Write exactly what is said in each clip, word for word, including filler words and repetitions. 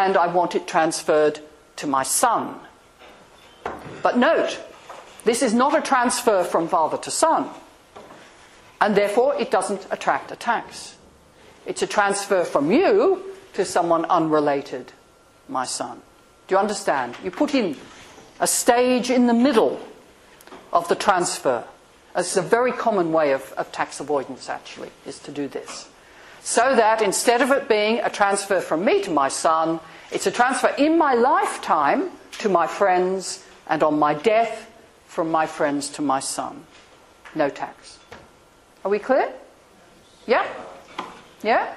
and I want it transferred to my son. But note, this is not a transfer from father to son, and therefore it doesn't attract a tax. It's a transfer from you to someone unrelated, my son. Do you understand? You put in a stage in the middle of the transfer. This is a very common way of, of tax avoidance, actually, is to do this. So that instead of it being a transfer from me to my son, it's a transfer in my lifetime to my friends, and on my death, from my friends to my son. No tax. Are we clear? Yeah? Yeah?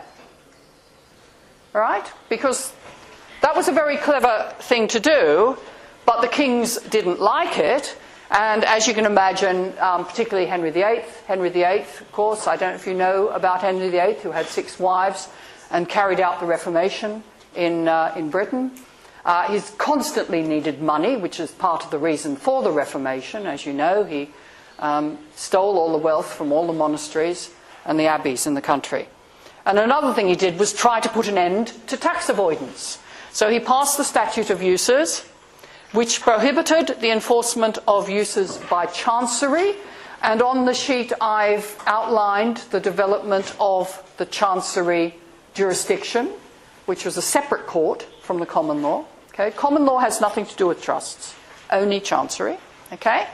All right? Because that was a very clever thing to do, but the kings didn't like it. And as you can imagine, um, particularly Henry the Eighth, Henry the Eighth, of course, I don't know if you know about Henry the Eighth, who had six wives and carried out the Reformation in, uh, in Britain. Uh, he's constantly needed money, which is part of the reason for the Reformation. As you know, he um, stole all the wealth from all the monasteries and the abbeys in the country. And another thing he did was try to put an end to tax avoidance. So he passed the Statute of Uses, which prohibited the enforcement of uses by chancery. And on the sheet I've outlined the development of the chancery jurisdiction, which was a separate court from the common law. Okay? Common law has nothing to do with trusts, only chancery. Okay?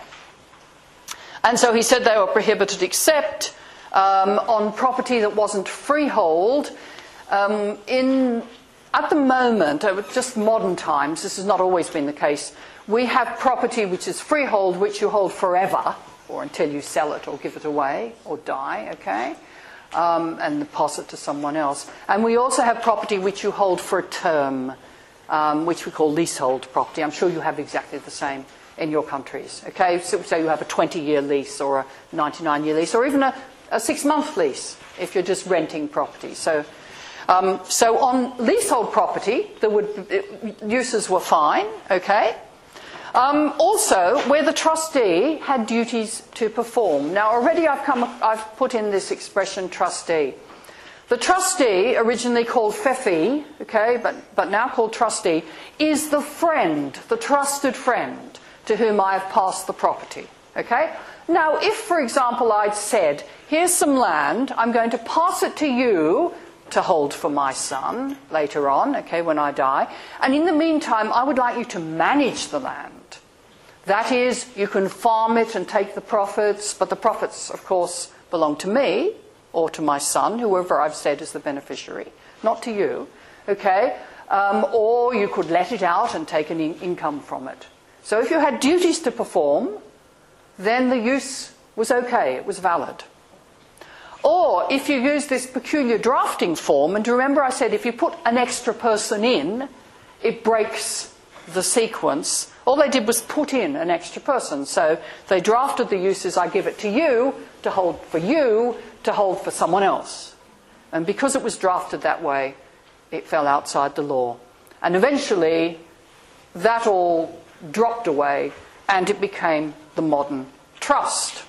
And so he said they were prohibited except um, on property that wasn't freehold. Um, in At the moment, uh, just modern times, this has not always been the case, we have property which is freehold, which you hold forever, or until you sell it or give it away or die, okay, um, and pass it to someone else. And we also have property which you hold for a term, um, which we call leasehold property. I'm sure you have exactly the same in your countries, okay? So, so you have a twenty-year lease or a ninety-nine-year lease, or even a, a six-month lease if you're just renting property. So. Um, so on leasehold property, there would, it, uses were fine, okay? Um, also, where the trustee had duties to perform. Now, already I've, come, I've put in this expression, trustee. The trustee, originally called fefi, okay, but, but now called trustee, is the friend, the trusted friend, to whom I have passed the property, okay? Now, if, for example, I'd said, here's some land, I'm going to pass it to you to hold for my son later on, okay, when I die. And in the meantime, I would like you to manage the land. That is, you can farm it and take the profits, but the profits, of course, belong to me or to my son, whoever I've said is the beneficiary, not to you, okay? Um, or you could let it out and take an in- income from it. So if you had duties to perform, then the use was okay, it was valid. Or if you use this peculiar drafting form, and remember I said if you put an extra person in, it breaks the sequence. All they did was put in an extra person. So they drafted the uses, I give it to you, to hold for you, to hold for someone else. And because it was drafted that way, it fell outside the law. And eventually, that all dropped away, and it became the modern trust.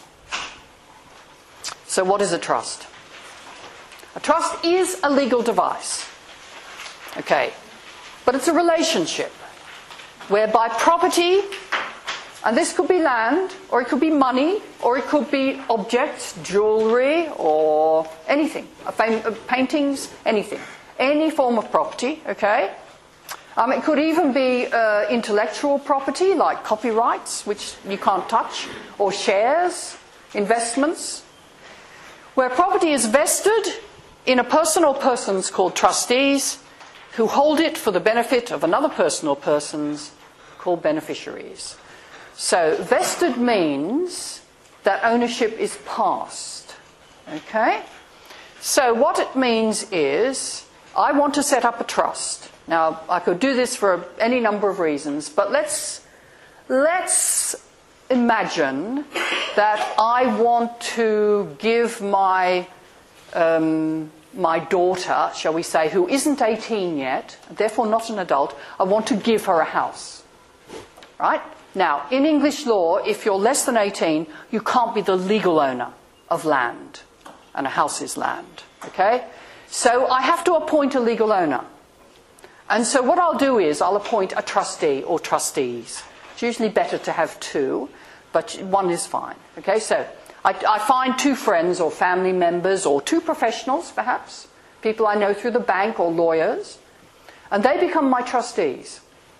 So what is a trust? A trust is a legal device, okay, but it's a relationship whereby property, and this could be land, or it could be money, or it could be objects, jewellery, or anything, paintings, anything, any form of property, okay? Um, it could even be uh, intellectual property, like copyrights, which you can't touch, or shares, investments, where property is vested in a person or persons called trustees who hold it for the benefit of another person or persons called beneficiaries. So vested means that ownership is passed. Okay? So what it means is I want to set up a trust. Now, I could do this for any number of reasons, but let's let's imagine that I want to give my um, my daughter, shall we say, who isn't eighteen yet, therefore not an adult, I want to give her a house. Right? Now, in English law, if you're less than eighteen, you can't be the legal owner of land, and a house is land. Okay? So I have to appoint a legal owner. And so what I'll do is I'll appoint a trustee or trustees. It's usually better to have two, but one is fine. Okay, so I, I find two friends or family members or two professionals, perhaps, people I know through the bank or lawyers, and they become my trustees.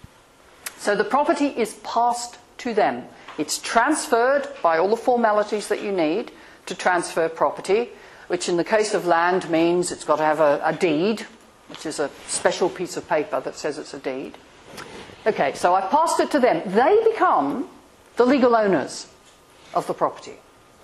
So the property is passed to them. It's transferred by all the formalities that you need to transfer property, which in the case of land means it's got to have a, a deed, which is a special piece of paper that says it's a deed. Okay, so I've passed it to them. They become the legal owners of the property.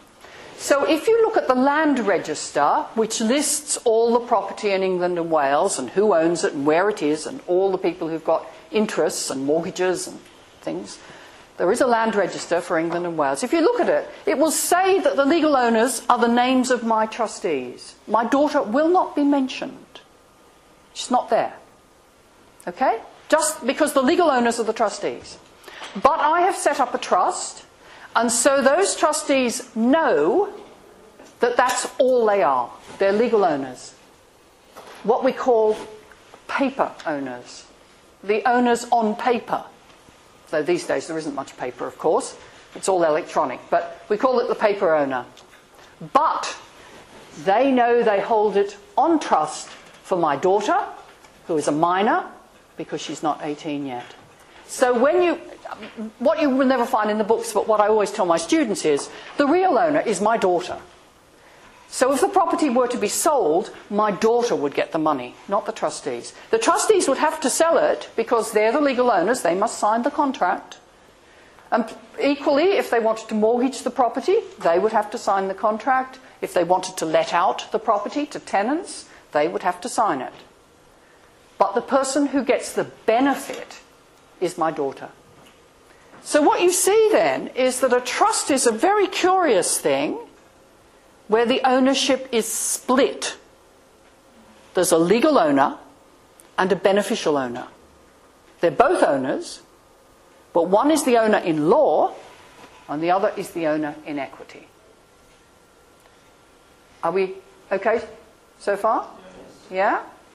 So if you look at the land register, which lists all the property in England and Wales and who owns it and where it is and all the people who've got interests and mortgages and things, there is a land register for England and Wales. If you look at it, it will say that the legal owners are the names of my trustees. My daughter will not be mentioned. She's not there. Okay? Just because the legal owners are the trustees. But I have set up a trust, and so those trustees know that that's all they are. They're legal owners. What we call paper owners. The owners on paper. Though these days there isn't much paper, of course. It's all electronic. But we call it the paper owner. But they know they hold it on trust for my daughter, who is a minor, because she's not eighteen yet. So when you, what you will never find in the books, but what I always tell my students is, the real owner is my daughter. So if the property were to be sold, my daughter would get the money, not the trustees. The trustees would have to sell it because they're the legal owners, they must sign the contract. And equally, if they wanted to mortgage the property, they would have to sign the contract. If they wanted to let out the property to tenants, they would have to sign it. But the person who gets the benefit is my daughter. So what you see then is that a trust is a very curious thing where the ownership is split. There's a legal owner and a beneficial owner. They're both owners, but one is the owner in law and the other is the owner in equity. Are we okay so far? Yeah?